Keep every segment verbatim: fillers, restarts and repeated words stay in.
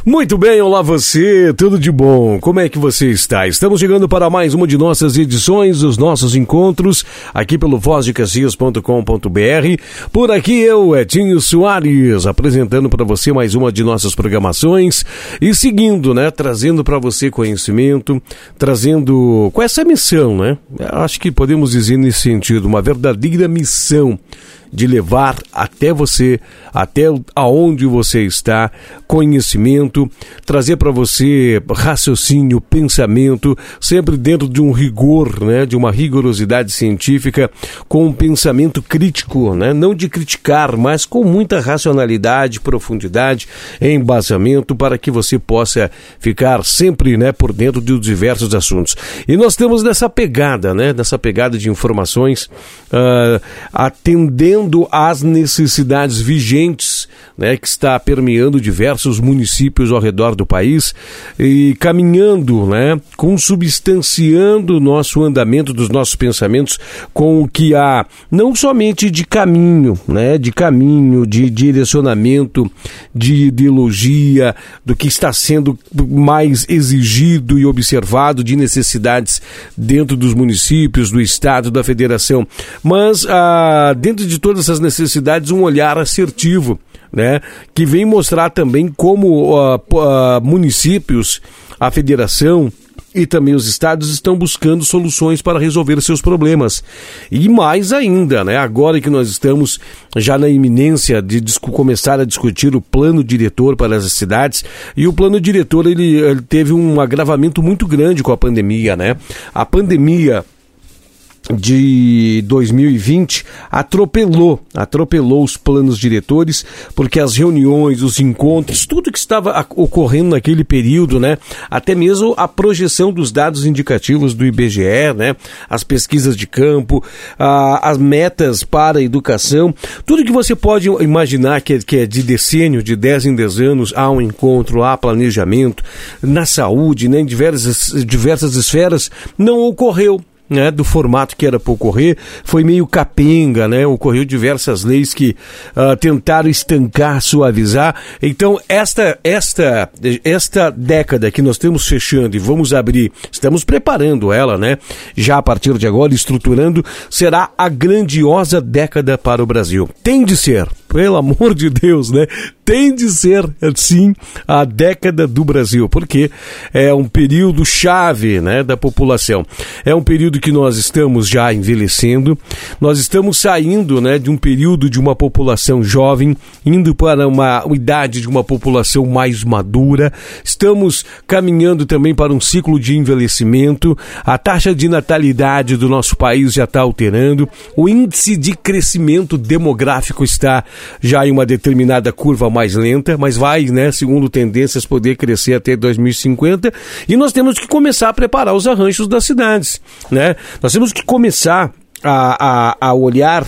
Muito bem, olá você, tudo de bom? Como é que você está? Estamos chegando para mais uma de nossas edições, os nossos encontros, aqui pelo voz de caxias ponto com ponto b r. Por aqui eu, Etinho Soares, apresentando para você mais uma de nossas programações e seguindo, né, trazendo para você conhecimento, trazendo com essa missão, né? Acho que podemos dizer nesse sentido, uma verdadeira missão de levar até você, até aonde você está, conhecimento, trazer para você raciocínio, pensamento, sempre dentro de um rigor, né, de uma rigorosidade científica, com um pensamento crítico, né, não de criticar, mas com muita racionalidade, profundidade, embasamento, para que você possa ficar sempre, né, por dentro de diversos assuntos. E nós temos nessa pegada, né, nessa pegada de informações, uh, atendendo às necessidades vigentes, né, que está permeando diversos municípios ao redor do país e caminhando, né, consubstanciando o nosso andamento dos nossos pensamentos com o que há, não somente de caminho, né, de caminho, de direcionamento, de ideologia, do que está sendo mais exigido e observado de necessidades dentro dos municípios, do estado, da federação, mas ah, dentro de todas essas necessidades, um olhar assertivo, né, que vem mostrar também como uh, uh, municípios, a federação e também os estados estão buscando soluções para resolver seus problemas. E mais ainda, né, agora que nós estamos já na iminência de discu- começar a discutir o plano diretor para as cidades, e o plano diretor ele, ele teve um agravamento muito grande com a pandemia, né? A pandemia de dois mil e vinte atropelou, atropelou os planos diretores, porque as reuniões, os encontros, tudo que estava ocorrendo naquele período, né, até mesmo a projeção dos dados indicativos do I B G E, né, as pesquisas de campo, a, as metas para a educação, tudo que você pode imaginar que é, que é de decênio, de dez em dez anos, há um encontro, há planejamento, na saúde, né, em diversas, diversas esferas, não ocorreu. Né, do formato que era para ocorrer, foi meio capenga, né, ocorreu diversas leis que uh, tentaram estancar, suavizar. Então esta, esta, esta década que nós estamos fechando e vamos abrir, estamos preparando ela, né, já a partir de agora, estruturando, será a grandiosa década para o Brasil. Tem de ser, pelo amor de Deus, né, tem de ser, sim, a década do Brasil, porque é um período chave, né, da população. É um período que nós estamos já envelhecendo, nós estamos saindo, né, de um período de uma população jovem, indo para uma idade de uma população mais madura, estamos caminhando também para um ciclo de envelhecimento, a taxa de natalidade do nosso país já está alterando, o índice de crescimento demográfico está já em uma determinada curva mais lenta, mas vai, né, segundo tendências, poder crescer até dois mil e cinquenta, e nós temos que começar a preparar os arranjos das cidades, né? Nós temos que começar a, a, a olhar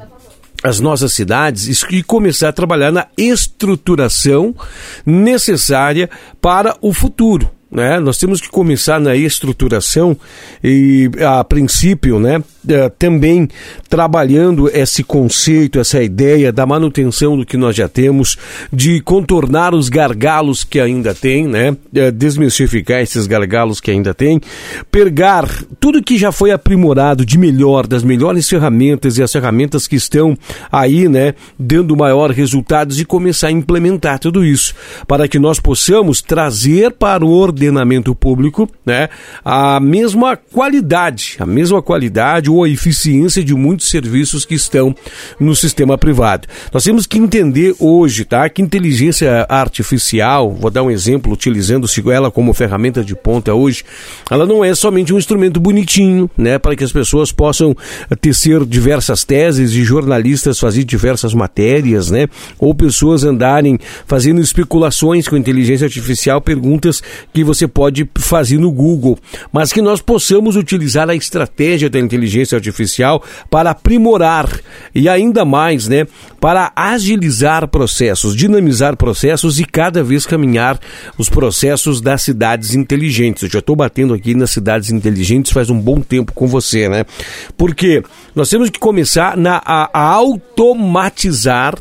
as nossas cidades e começar a trabalhar na estruturação necessária para o futuro, né? Nós temos que começar na estruturação e, a princípio, né, também trabalhando esse conceito, essa ideia da manutenção do que nós já temos, de contornar os gargalos que ainda tem, né, desmistificar esses gargalos que ainda tem, pegar tudo que já foi aprimorado de melhor, das melhores ferramentas e as ferramentas que estão aí, né, dando maior resultados, e começar a implementar tudo isso, para que nós possamos trazer para o ordenamento público, né, a mesma qualidade, a mesma qualidade ou a eficiência de muitos serviços que estão no sistema privado. Nós temos que entender hoje, tá, que inteligência artificial, vou dar um exemplo, utilizando-se ela como ferramenta de ponta hoje, ela não é somente um instrumento bonitinho, né, para que as pessoas possam tecer diversas teses e jornalistas fazer diversas matérias, né, ou pessoas andarem fazendo especulações com inteligência artificial, perguntas que você pode fazer no Google, mas que nós possamos utilizar a estratégia da inteligência artificial para aprimorar e ainda mais, né, para agilizar processos, dinamizar processos e cada vez caminhar os processos das cidades inteligentes. Eu já estou batendo aqui nas cidades inteligentes faz um bom tempo com você, né? Porque nós temos que começar na, a, a automatizar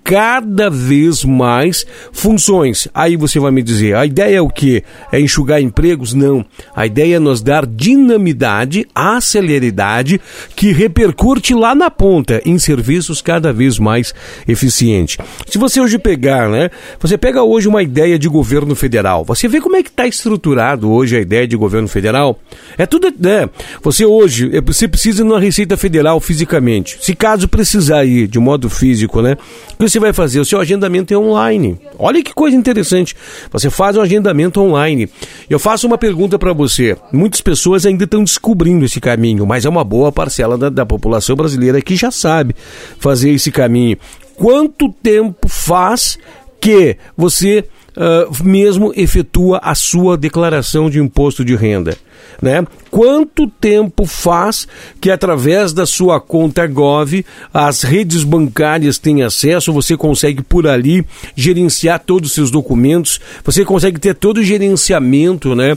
cada vez mais funções. Aí você vai me dizer, a ideia é o quê? É enxugar empregos? Não. A ideia é nos dar dinamidade, aceleridade, que repercute lá na ponta, em serviços cada vez mais eficientes. Se você hoje pegar, né? Você pega hoje uma ideia de governo federal. Você vê como é que está estruturado hoje a ideia de governo federal? É tudo, né? Você hoje, você precisa de uma Receita Federal fisicamente. Se caso precisar ir de modo físico, né? O que você vai fazer? O seu agendamento é online. Olha que coisa interessante. Você faz um agendamento online. Eu faço uma pergunta para você. Muitas pessoas ainda estão descobrindo esse caminho, mas é uma boa parcela da, da população brasileira que já sabe fazer esse caminho. Quanto tempo faz que você uh, mesmo efetua a sua declaração de imposto de renda? Né? Quanto tempo faz que através da sua conta Gov as redes bancárias têm acesso, você consegue por ali gerenciar todos os seus documentos, você consegue ter todo o gerenciamento, né,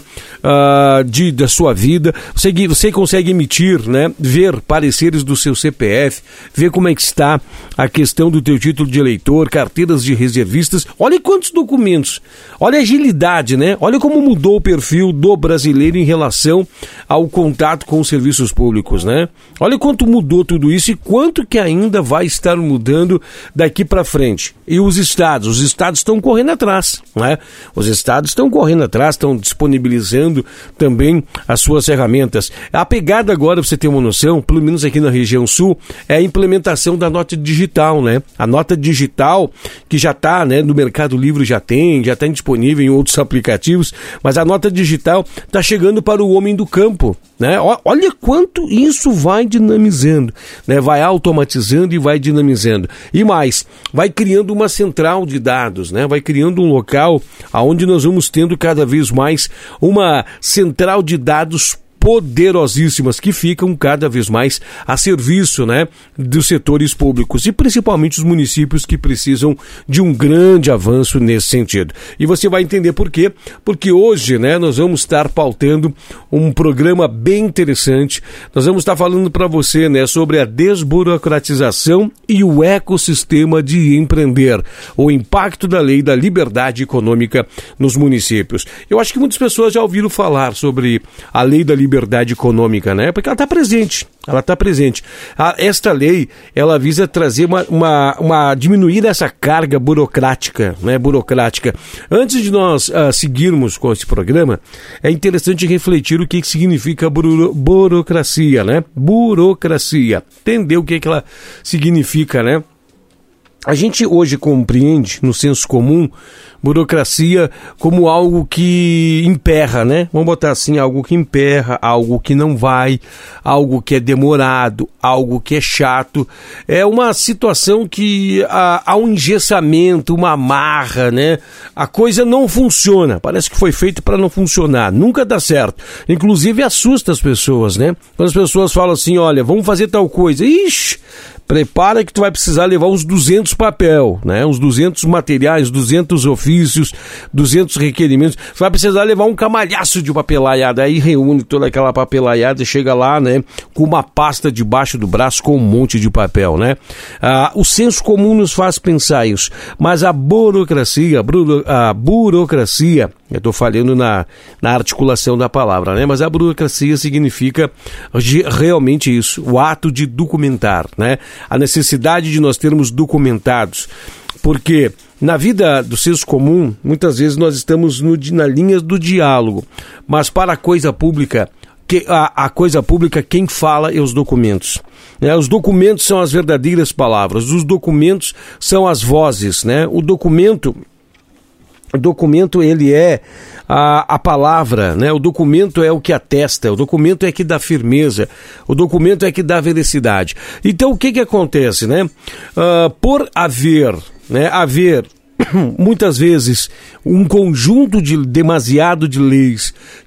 uh, de, da sua vida, você, você consegue emitir, né, ver pareceres do seu C P F, ver como é que está a questão do teu título de eleitor, carteiras de reservistas. Olha quantos documentos, olha a agilidade, né? Olha como mudou o perfil do brasileiro em relação ao contato com os serviços públicos, né? Olha quanto mudou tudo isso e quanto que ainda vai estar mudando daqui para frente. E os estados, os estados estão correndo atrás, né? Os estados estão correndo atrás, estão disponibilizando também as suas ferramentas. A pegada agora, para você ter uma noção, pelo menos aqui na região sul, é a implementação da nota digital, né? A nota digital que já está, né, no Mercado Livre já tem, já está disponível em outros aplicativos, mas a nota digital está chegando para o homem do campo, né? Olha quanto isso vai dinamizando, né? Vai automatizando e vai dinamizando. E mais, vai criando uma central de dados, né? Vai criando um local onde nós vamos tendo cada vez mais uma central de dados poderosíssimas que ficam cada vez mais a serviço, né, dos setores públicos e principalmente os municípios que precisam de um grande avanço nesse sentido. E você vai entender por quê? Porque hoje, né, nós vamos estar pautando um programa bem interessante. Nós vamos estar falando para você, né, sobre a desburocratização e o ecossistema de empreender, o impacto da lei da liberdade econômica nos municípios. Eu acho que muitas pessoas já ouviram falar sobre a lei da liberdade liberdade econômica, né? Porque ela está presente, ela está presente. A, esta lei, ela visa trazer uma, uma, uma diminuir essa carga burocrática, né? Burocrática. Antes de nós uh, seguirmos com esse programa, é interessante refletir o que, que significa buro, burocracia, né? Burocracia. Entender o que, que ela significa, né? A gente hoje compreende, no senso comum, burocracia como algo que emperra, né? Vamos botar assim, algo que emperra, algo que não vai, algo que é demorado, algo que é chato. É uma situação que há, há um engessamento, uma amarra, né? A coisa não funciona, parece que foi feito para não funcionar, nunca dá certo. Inclusive assusta as pessoas, né? Quando as pessoas falam assim, olha, vamos fazer tal coisa, ixi, prepara que tu vai precisar levar uns duzentos papel, né? Uns duzentos materiais, duzentos ofícios, duzentos requerimentos. Você vai precisar levar um camalhaço de papelaiada. Aí reúne toda aquela papelaiada e chega lá, né? Com uma pasta debaixo do braço com um monte de papel, né? Ah, o senso comum nos faz pensar isso. Mas a burocracia, a, buro, a burocracia, eu estou falando na, na articulação da palavra, né? Mas a burocracia significa realmente isso, o ato de documentar, né? A necessidade de nós termos documentados, porque na vida do senso comum, muitas vezes nós estamos no, na linha do diálogo, mas para a coisa pública, que, a, a coisa pública, quem fala é os documentos. Né? Os documentos são as verdadeiras palavras, os documentos são as vozes, né? O documento... O documento, ele é a, a palavra, né? O documento é o que atesta, o documento é que dá firmeza, o documento é que dá veracidade. Então, o que que acontece, né? Uh, por haver, né, haver muitas vezes um conjunto de demasiado de leis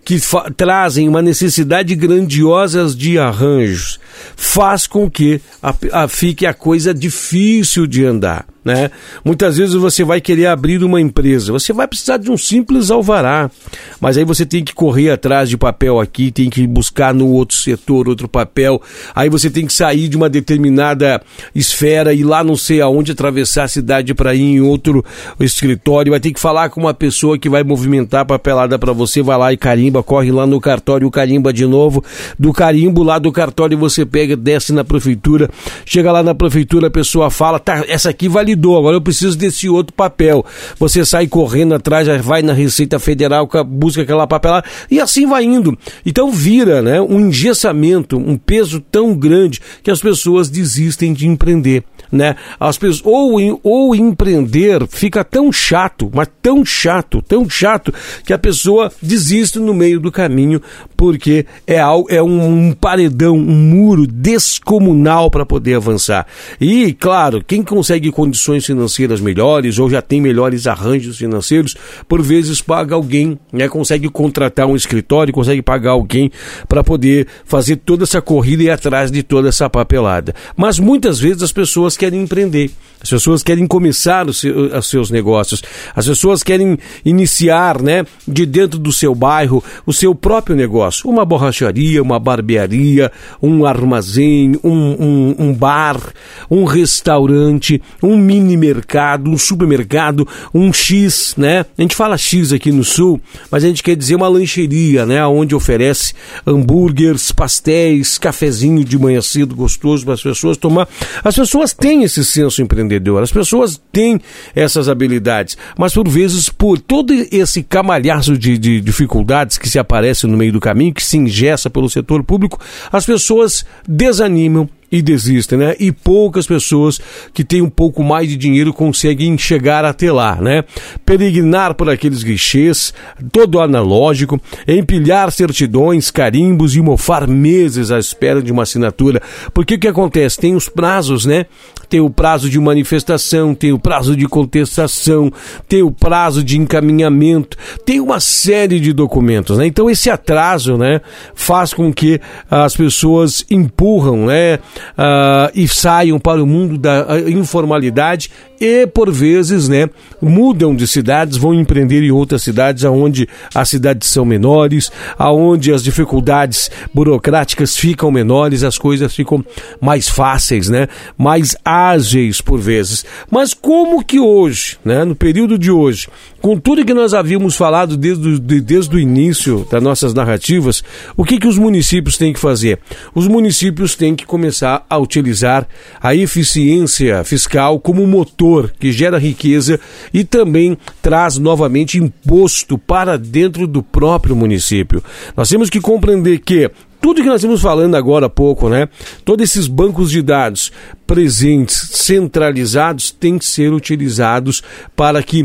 que fa- trazem uma necessidade grandiosa de arranjos, faz com que a, a, fique a coisa difícil de andar, né? Muitas vezes você vai querer abrir uma empresa, você vai precisar de um simples alvará, mas aí você tem que correr atrás de papel aqui, tem que buscar no outro setor outro papel, aí você tem que sair de uma determinada esfera e lá não sei aonde atravessar a cidade para ir em outro escritório, vai ter que falar com uma pessoa que vai movimentar a papelada para você, vai lá e carimba, corre lá no cartório, carimba de novo, do carimbo lá do cartório você pega, desce na prefeitura, chega lá na prefeitura, a pessoa fala, tá, essa aqui validou, agora eu preciso desse outro papel, você sai correndo atrás, vai na Receita Federal, busca aquela papelada, e assim vai indo. Então vira, né, um engessamento, um peso tão grande que as pessoas desistem de empreender, né? As pessoas, ou, ou empreender fica tão chato, mas tão chato, tão chato, que a pessoa desiste no meio do caminho, porque é, algo, é um, um paredão, um muro descomunal para poder avançar. E, claro, quem consegue condições financeiras melhores ou já tem melhores arranjos financeiros, por vezes paga alguém, né? Consegue contratar um escritório, consegue pagar alguém para poder fazer toda essa corrida e ir atrás de toda essa papelada. Mas muitas vezes as pessoas querem empreender, as pessoas querem começar os, seus, os seus negócios, as pessoas querem iniciar, né, de dentro do seu bairro o seu próprio negócio, uma borracharia, uma barbearia, um armazém, um, um, um bar, um restaurante, um mini mercado, um supermercado, um X, né? A gente fala X aqui no sul, mas a gente quer dizer uma lancheria, né, onde oferece hambúrgueres, pastéis, cafezinho de manhã cedo gostoso para as pessoas tomar. As pessoas têm esse senso empreendedor, as pessoas têm essas habilidades, mas por vezes por todo esse camalhaço de, de dificuldades que se aparecem no meio do caminho, que se ingessa pelo setor público, as pessoas desanimam e desistem, né? E poucas pessoas que têm um pouco mais de dinheiro conseguem chegar até lá, né? Peregrinar por aqueles guichês, todo analógico, empilhar certidões, carimbos e mofar meses à espera de uma assinatura. Porque o que acontece? Tem os prazos, né? Tem o prazo de manifestação, tem o prazo de contestação, tem o prazo de encaminhamento, tem uma série de documentos, né? Então esse atraso, né, faz com que as pessoas empurram, né, Uh, e saiam para o mundo da informalidade e, por vezes, né, mudam de cidades, vão empreender em outras cidades onde as cidades são menores, aonde as dificuldades burocráticas ficam menores, as coisas ficam mais fáceis, né, mais ágeis por vezes. Mas como que hoje, né, no período de hoje, com tudo que nós havíamos falado desde, desde o início das nossas narrativas, o que que os municípios têm que fazer? Os municípios têm que começar a utilizar a eficiência fiscal como motor que gera riqueza e também traz novamente imposto para dentro do próprio município. Nós temos que compreender que tudo que nós estamos falando agora há pouco, né? Todos esses bancos de dados presentes, centralizados, têm que ser utilizados para que,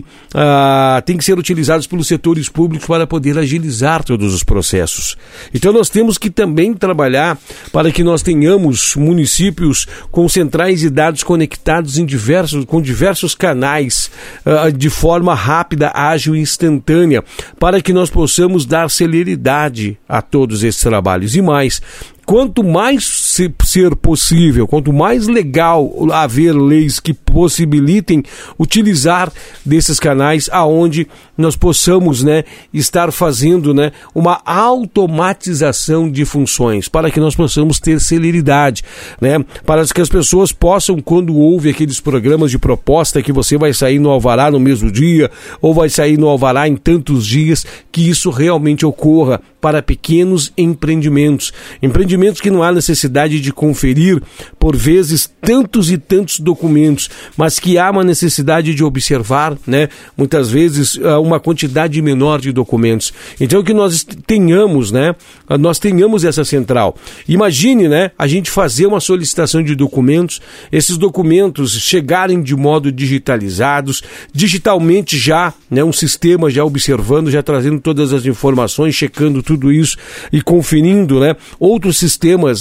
uh, têm que ser utilizados pelos setores públicos para poder agilizar todos os processos. Então nós temos que também trabalhar para que nós tenhamos municípios com centrais de dados conectados em diversos, com diversos canais, uh, de forma rápida, ágil e instantânea, para que nós possamos dar celeridade a todos esses trabalhos. E mais, quanto mais se, ser possível, quanto mais legal haver leis que possibilitem utilizar desses canais aonde nós possamos, né, estar fazendo, né, uma automatização de funções para que nós possamos ter celeridade, né, para que as pessoas possam, quando houve aqueles programas de proposta que você vai sair no alvará no mesmo dia ou vai sair no alvará em tantos dias, que isso realmente ocorra para pequenos empreendimentos, empreendimentos que não há necessidade de conferir, por vezes, tantos e tantos documentos, mas que há uma necessidade de observar, né, muitas vezes, uma quantidade menor de documentos. Então, que nós tenhamos, né, nós tenhamos essa central. Imagine, né, a gente fazer uma solicitação de documentos, esses documentos chegarem de modo digitalizados, digitalmente já, né, um sistema já observando, já trazendo todas as informações, checando tudo isso e conferindo, né, outros sistemas, acesso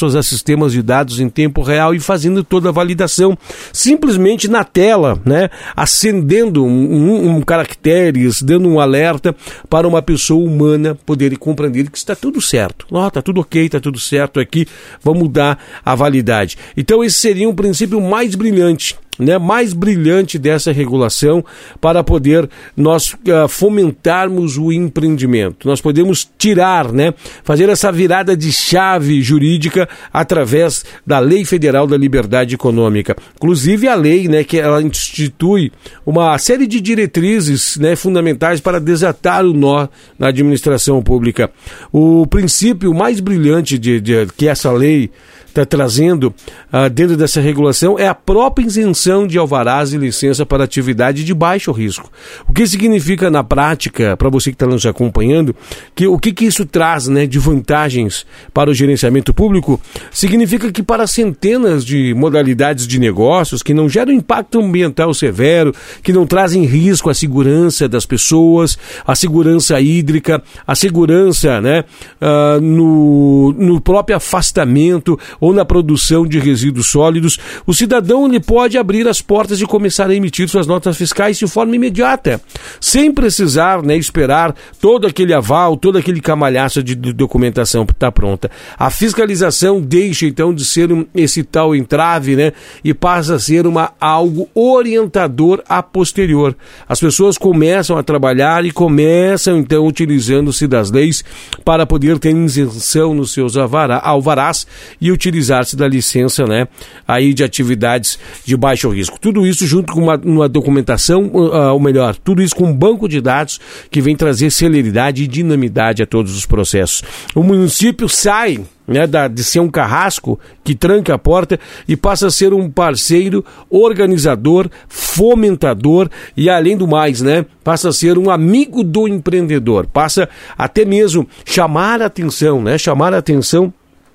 acesso a sistemas de dados em tempo real e fazendo toda a validação, simplesmente na tela, né? Acendendo um, um, um caracteres, dando um alerta para uma pessoa humana poder compreender que está tudo certo. Ó, oh, está tudo ok, está tudo certo aqui, vamos dar a validade. Então esse seria um princípio mais brilhante, né, mais brilhante dessa regulação para poder nós uh, fomentarmos o empreendimento. Nós podemos tirar, né, fazer essa virada de chave jurídica através da Lei Federal da Liberdade Econômica. Inclusive a lei, né, que ela institui uma série de diretrizes, né, fundamentais para desatar o nó na administração pública. O princípio mais brilhante de, de que essa lei está trazendo uh, dentro dessa regulação é a própria isenção de alvarás e licença para atividade de baixo risco. O que significa na prática, para você que está nos acompanhando, que, o que, que isso traz, né, de vantagens para o gerenciamento público? Significa que para centenas de modalidades de negócios que não geram impacto ambiental severo, que não trazem risco à segurança das pessoas, à segurança hídrica, à segurança, né, uh, no, no próprio afastamento ou na produção de resíduos sólidos, o cidadão ele pode abrir as portas e começar a emitir suas notas fiscais de forma imediata, sem precisar, né, esperar todo aquele aval, todo aquele camalhaço de, de documentação para estar pronta. A fiscalização deixa então de ser um, esse tal entrave, né, e passa a ser uma, algo orientador a posterior. As pessoas começam a trabalhar e começam então utilizando-se das leis para poder ter isenção nos seus alvará, alvarás e utilizar utilizar-se da licença, né, aí de atividades de baixo risco. Tudo isso junto com uma, uma documentação, uh, ou melhor, tudo isso com um banco de dados que vem trazer celeridade e dinamidade a todos os processos. O município sai, né, da, de ser um carrasco que tranca a porta e passa a ser um parceiro organizador, fomentador e, além do mais, né, passa a ser um amigo do empreendedor, passa até mesmo chamar a atenção, né, chamar a atenção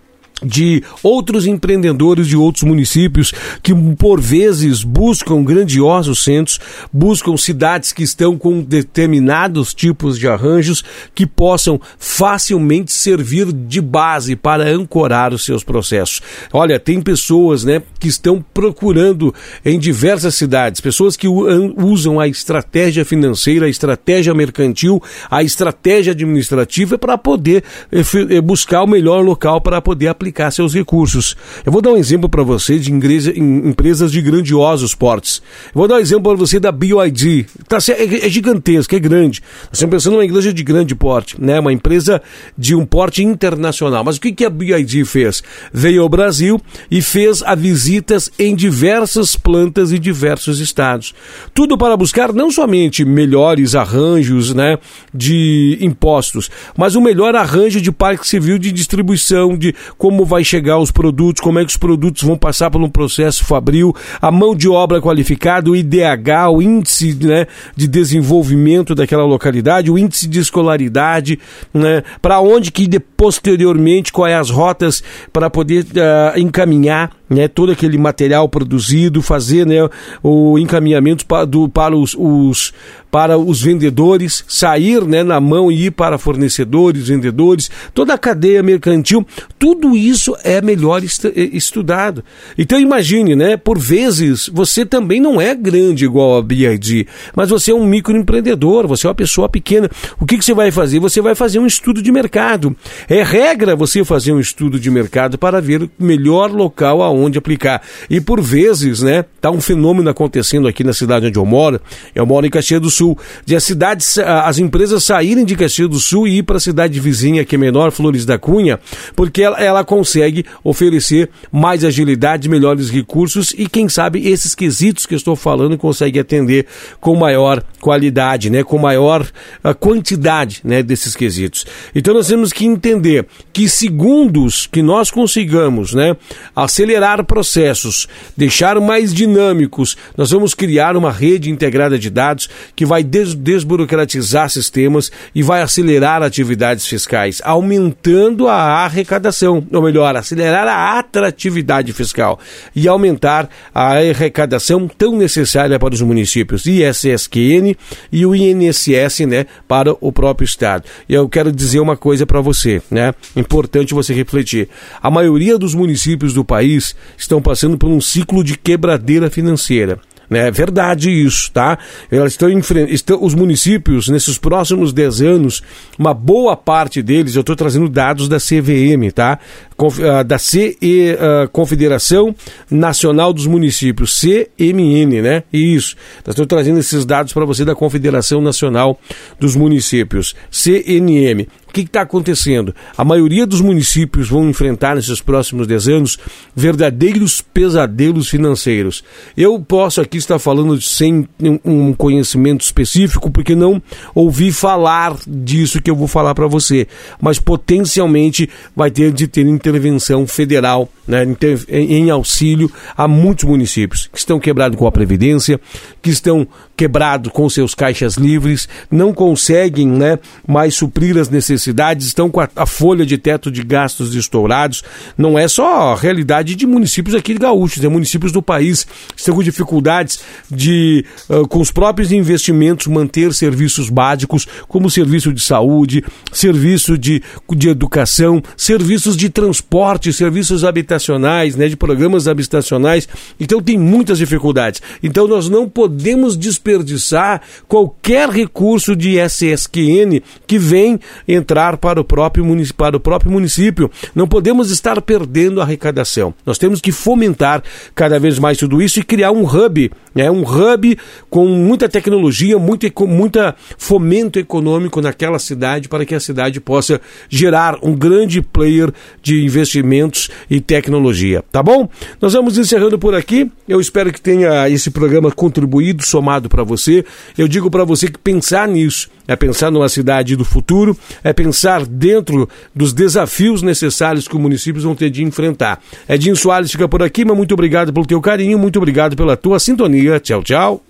de outros empreendedores de outros municípios que por vezes buscam grandiosos centros, buscam cidades que estão com determinados tipos de arranjos que possam facilmente servir de base para ancorar os seus processos. Olha, tem pessoas, né, que estão procurando em diversas cidades, pessoas que usam a estratégia financeira, a estratégia mercantil, a estratégia administrativa para poder buscar o melhor local para poder aplicar seus recursos. Eu vou dar um exemplo para você de igreja, em, empresas de grandiosos portes. Eu vou dar um exemplo para você da B Y D. Tá, é, é gigantesca, é grande. Nós estamos pensando numa igreja de grande porte, né? Uma empresa de um porte internacional. Mas o que, que a B Y D fez? Veio ao Brasil e fez a visitas em diversas plantas e diversos estados. Tudo para buscar não somente melhores arranjos, né, de impostos, mas o melhor arranjo de parque civil de distribuição, de como vai chegar os produtos, como é que os produtos vão passar por um processo fabril, a mão de obra qualificada, o I D H, o índice, né, de desenvolvimento daquela localidade, o índice de escolaridade, né, para onde que posteriormente, quais as rotas para poder uh, encaminhar, né, todo aquele material produzido, fazer, né, o encaminhamento para, do, para, os, os, para os vendedores, sair, né, na mão e ir para fornecedores, vendedores, toda a cadeia mercantil, tudo isso é melhor est- estudado. Então imagine, né, por vezes você também não é grande igual a B I D, mas você é um microempreendedor, você é uma pessoa pequena. O que, que você vai fazer? Você vai fazer um estudo de mercado. É regra você fazer um estudo de mercado para ver o melhor local aonde onde aplicar. E por vezes, né, tá um fenômeno acontecendo aqui na cidade onde eu moro. Eu moro em Caxias do Sul, de as cidades, as empresas saírem de Caxias do Sul e ir para a cidade vizinha, que é menor, Flores da Cunha, porque ela, ela consegue oferecer mais agilidade, melhores recursos e, quem sabe, esses quesitos que eu estou falando consegue atender com maior qualidade, né, com maior uh, quantidade, né, desses quesitos. Então nós temos que entender que segundos que nós consigamos, né, acelerar acelerar processos, deixar mais dinâmicos. Nós vamos criar uma rede integrada de dados que vai des- desburocratizar sistemas e vai acelerar atividades fiscais, aumentando a arrecadação, ou melhor, acelerar a atratividade fiscal e aumentar a arrecadação tão necessária para os municípios, I S S Q N e o I N S S, né, para o próprio Estado. E eu quero dizer uma coisa para você, né, importante você refletir. A maioria dos municípios do país estão passando por um ciclo de quebradeira financeira. É verdade isso, tá? Elas estão, estão os municípios, nesses próximos dez anos, uma boa parte deles, eu estou trazendo dados da C V M, tá? Da C E, uh, Confederação Nacional dos Municípios, C M N, né? Isso. Estou trazendo esses dados para você da Confederação Nacional dos Municípios, C N M. O que está acontecendo? A maioria dos municípios vão enfrentar nesses próximos dez anos verdadeiros pesadelos financeiros. Eu posso aqui estar falando sem um conhecimento específico, porque não ouvi falar disso que eu vou falar para você, mas potencialmente vai ter de ter intervenção federal, né, em auxílio a muitos municípios que estão quebrados com a Previdência, que estão quebrados com seus caixas livres, não conseguem, né, mais suprir as necessidades, estão com a, a folha de teto de gastos estourados. Não é só a realidade de municípios aqui de gaúchos, é municípios do país estão com dificuldades de, uh, com os próprios investimentos, manter serviços básicos, como serviço de saúde, serviço de, de educação, serviços de transporte, serviços habitacionais, né, de programas habitacionais. Então tem muitas dificuldades. Então nós não podemos desperdiçar qualquer recurso de I S S Q N que vem entrar para o próprio município, para o próprio município. Não podemos estar perdendo a arrecadação. Nós temos que fomentar cada vez mais tudo isso e criar um hub, né, um hub com muita tecnologia, muito, muita fomento econômico naquela cidade, para que a cidade possa gerar um grande player de investimentos e tecnologia. Tá bom? Nós vamos encerrando por aqui. Eu espero que tenha esse programa contribuído, somado para você. Eu digo para você que pensar nisso é pensar numa cidade do futuro, é pensar dentro dos desafios necessários que os municípios vão ter de enfrentar. Edinho Soares fica por aqui, mas muito obrigado pelo teu carinho, muito obrigado pela tua sintonia. Tchau, tchau.